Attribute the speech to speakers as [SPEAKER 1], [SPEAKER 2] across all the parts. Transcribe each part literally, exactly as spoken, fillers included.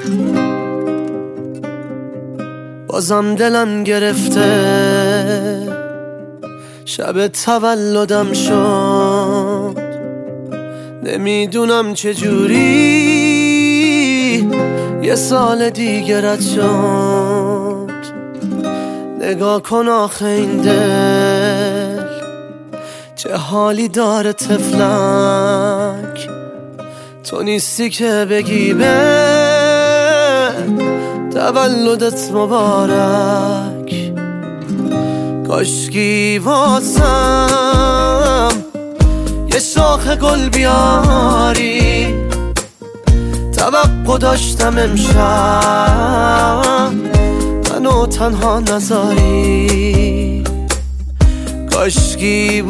[SPEAKER 1] بازم دلم گرفته، شب تولدم شد، نمیدونم چجوری یه سال دیگه رد شد. نگاه کن آخه این دل چه حالی داره طفلک، تو نیستی که بگی به تولدت مبارک. کاشکی واسم یه شاخ گل بیاری، توقع داشتم امشب منو تنها نذاری. کاشکی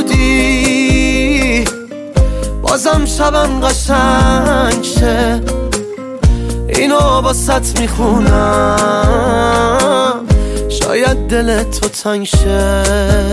[SPEAKER 1] بودی بازم شبم قشنگ شه، اینو باست میخونم شاید دل تو تنگ شه.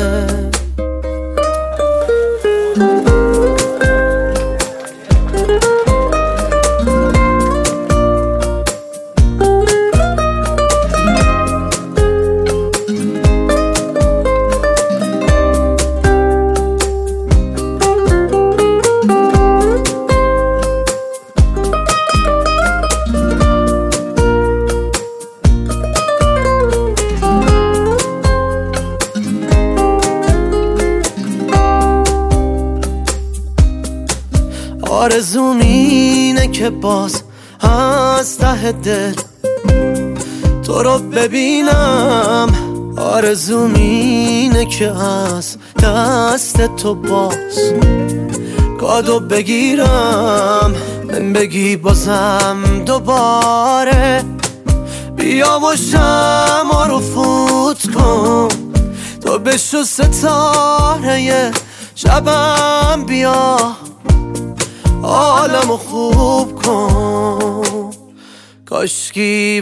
[SPEAKER 1] آرزوم اینه که باز از ته دل تو رو ببینم، آرزوم اینه که از دست تو باز کادو بگیرم، من بگی بازم دوباره بیا و شمع رو فوت کن، تو بشو ستاره شبم، بیا عالمو خوب کن. کاشکی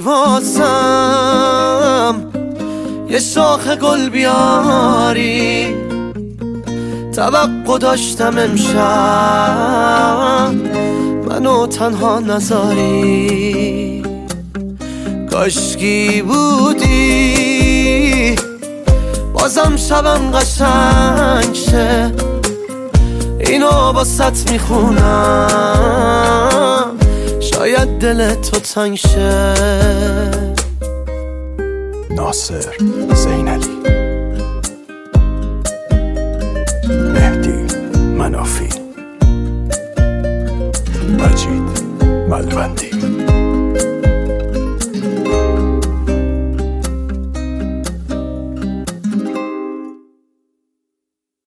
[SPEAKER 1] واسم یه شاخ گل بیاری، توقع داشتم امشب منو تنها نذاری. کاشکی بودی بازم شبم قشنگ شه، اینو باست میخونم شاید دل تو تنگ شه.
[SPEAKER 2] ناصر زینالی، مهدی منافی، مجید ملوندی.